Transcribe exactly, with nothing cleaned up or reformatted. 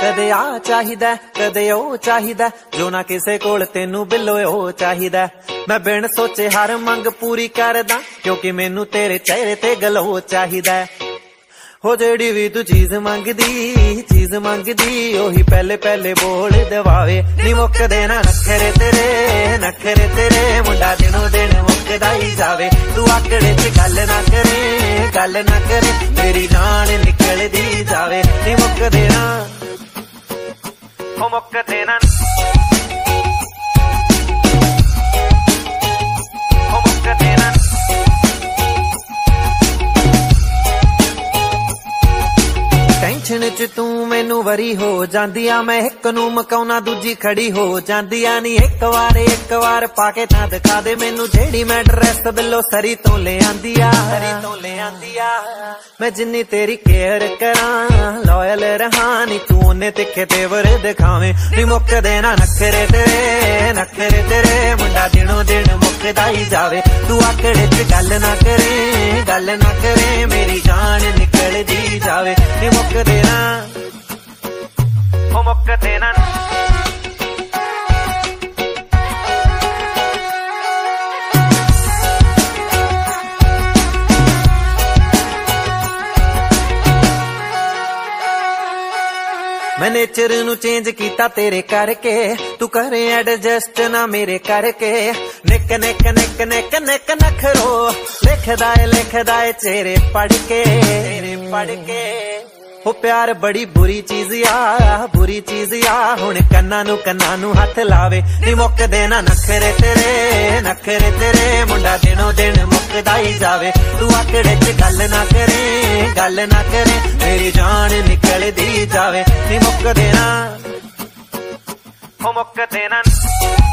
कदे आ चाहिदा कदे ओ चाहिदा, जो ना किसे कोल तेनू बिलो ओ चाहिदा। मैं बिन सोचे हर मंग पूरी करदा, क्योंकि मैनू तेरे चेहरे ते गलो चाहिदा। हो जेड़ी भी तू चीज मंगदी चीज मंगदी, ओही पहले पहले बोल दवावे। नी मुकदे ना नखरे तेरे नखरे तेरे, मुंडा दिनों दिन मुकदा ही जावे। तू आकड़े च गल ना करे गल ना करे, तेरी जान निकलदी जावे। नी मुकदे ना ओ मुकदे ना ओ मुकदे ना। टेंशन च तू मैनू वरी हो जांदी आ, मैं एक नू मकाउना दूजी खड़ी हो जांदी आ। नी एक वार एक वार पाके तां दिखा दे मैनू, जेड़ी मैं ड्रेस बिलो सरी तो ले आंदी आ सरी तो ले आंदी आ। मैं जिन्नी तेरी केयर करा लॉयल रहा, नी तू ओने तिखे तेवर दिखावे। नी मुकदे ना नखरे तेरे नखरे तेरे, मुंडा दिनों दिन मुकदा ही जावे। तू आकड़े च गल ना करे गल ना करे, मेरी जान निकलदी जावे। नी मुकदे ना ओ मुकदे ना मैं नेचर नू चेंज कीता तेरे करके, तू करे एडजस्ट ना मेरे करके। निक निक निक निक निक नखरो लिखदा है लिखदा है चेहरे पढ़ के चेहरे पढ़ के। हो प्यार बड़ी बुरी चीज आ बुरी चीज आ, हुण कन्ना नू कन्ना नू हथ लावे। नी मुकदे ना नखरे तेरे नखरे तेरे, मुंडा दिनों दिन मुकदा ही जावे। तू आकड़े च गल ना करे गल ना करे, मेरी जान निकलदी जावे। नी मुकदे ना ओ मुकदे ना।